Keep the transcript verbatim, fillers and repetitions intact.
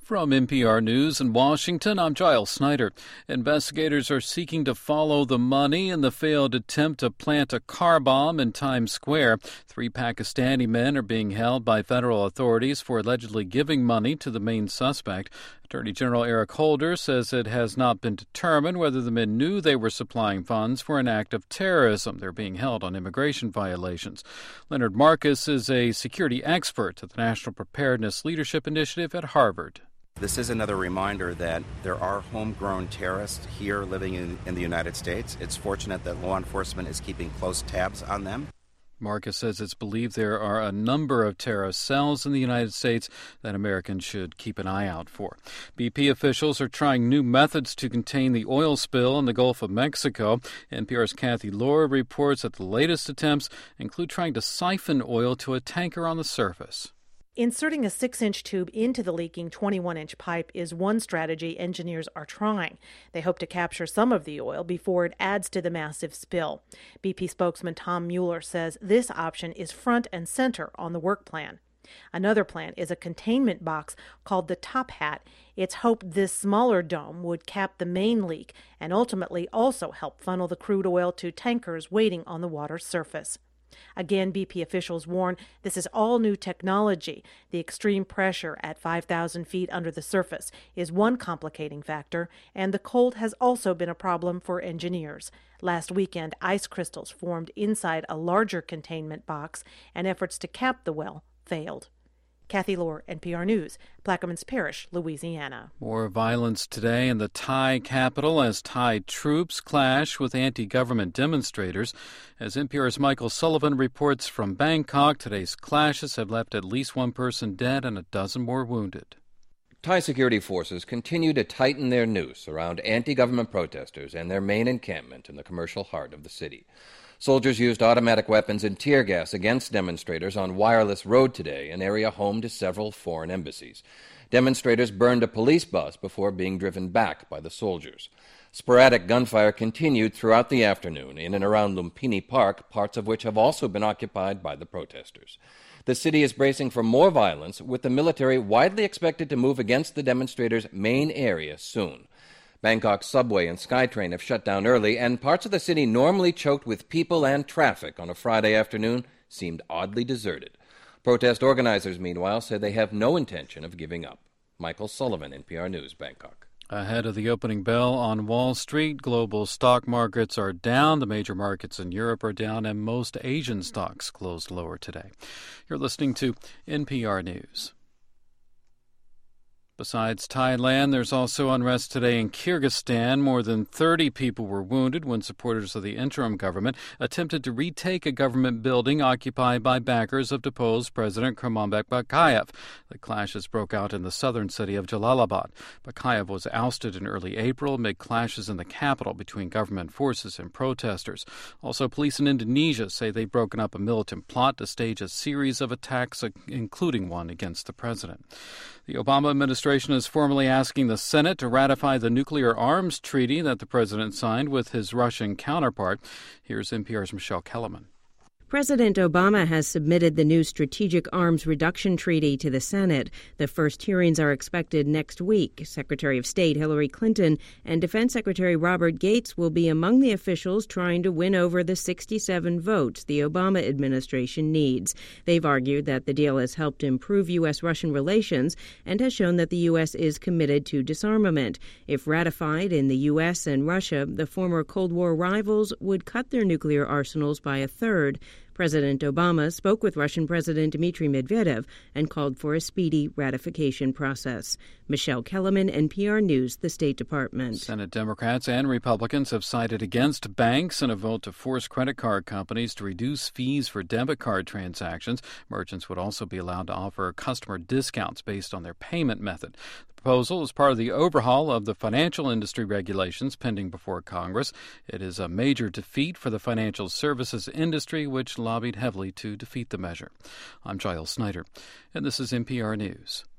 From N P R News in Washington, I'm Giles Snyder. Investigators are seeking to follow the money in the failed attempt to plant a car bomb in Times Square. Three Pakistani men are being held by federal authorities for allegedly giving money to the main suspect. Attorney General Eric Holder says it has not been determined whether the men knew they were supplying funds for an act of terrorism. They're being held on immigration violations. Leonard Marcus is a security expert at the National Preparedness Leadership Initiative at Harvard. This is another reminder that there are homegrown terrorists here living in, in the United States. It's fortunate that law enforcement is keeping close tabs on them. Marcus says it's believed there are a number of terrorist cells in the United States that Americans should keep an eye out for. B P officials are trying new methods to contain the oil spill in the Gulf of Mexico. N P R's Kathy Lohr reports that the latest attempts include trying to siphon oil to a tanker on the surface. Inserting a six-inch tube into the leaking twenty-one-inch pipe is one strategy engineers are trying. They hope to capture some of the oil before it adds to the massive spill. B P spokesman Tom Mueller says this option is front and center on the work plan. Another plan is a containment box called the Top Hat. It's hoped this smaller dome would cap the main leak and ultimately also help funnel the crude oil to tankers waiting on the water's surface. Again, B P officials warn this is all new technology. The extreme pressure at five thousand feet under the surface is one complicating factor, and the cold has also been a problem for engineers. Last weekend, ice crystals formed inside a larger containment box, and efforts to cap the well failed. Kathy Lohr, N P R News, Plaquemines Parish, Louisiana. More violence today in the Thai capital as Thai troops clash with anti-government demonstrators. As N P R's Michael Sullivan reports from Bangkok, today's clashes have left at least one person dead and a dozen more wounded. Thai security forces continue to tighten their noose around anti-government protesters and their main encampment in the commercial heart of the city. Soldiers used automatic weapons and tear gas against demonstrators on Wireless Road today, an area home to several foreign embassies. Demonstrators burned a police bus before being driven back by the soldiers. Sporadic gunfire continued throughout the afternoon in and around Lumpini Park, parts of which have also been occupied by the protesters. The city is bracing for more violence, with the military widely expected to move against the demonstrators' main area soon. Bangkok's subway and SkyTrain have shut down early, and parts of the city normally choked with people and traffic on a Friday afternoon seemed oddly deserted. Protest organizers, meanwhile, said they have no intention of giving up. Michael Sullivan, N P R News, Bangkok. Ahead of the opening bell on Wall Street, global stock markets are down. The major markets in Europe are down, and most Asian stocks closed lower today. You're listening to N P R News. Besides Thailand, there's also unrest today in Kyrgyzstan. More than thirty people were wounded when supporters of the interim government attempted to retake a government building occupied by backers of deposed President Kurmanbek Bakayev. The clashes broke out in the southern city of Jalalabad. Bakayev was ousted in early April amid clashes in the capital between government forces and protesters. Also, police in Indonesia say they've broken up a militant plot to stage a series of attacks, including one against the president. The Obama administration is formally asking the Senate to ratify the nuclear arms treaty that the president signed with his Russian counterpart. Here's N P R's Michelle Kellerman. President Obama has submitted the new Strategic Arms Reduction Treaty to the Senate. The first hearings are expected next week. Secretary of State Hillary Clinton and Defense Secretary Robert Gates will be among the officials trying to win over the sixty-seven votes the Obama administration needs. They've argued that the deal has helped improve U S Russian relations and has shown that the U S is committed to disarmament. If ratified in the U S and Russia, the former Cold War rivals would cut their nuclear arsenals by a third. President Obama spoke with Russian President Dmitry Medvedev and called for a speedy ratification process. Michelle Kellerman, N P R News, the State Department. Senate Democrats and Republicans have sided against banks in a vote to force credit card companies to reduce fees for debit card transactions. Merchants would also be allowed to offer customer discounts based on their payment method. The proposal is part of the overhaul of the financial industry regulations pending before Congress. It is a major defeat for the financial services industry, which lobbied heavily to defeat the measure. I'm Giles Snyder, and this is N P R News.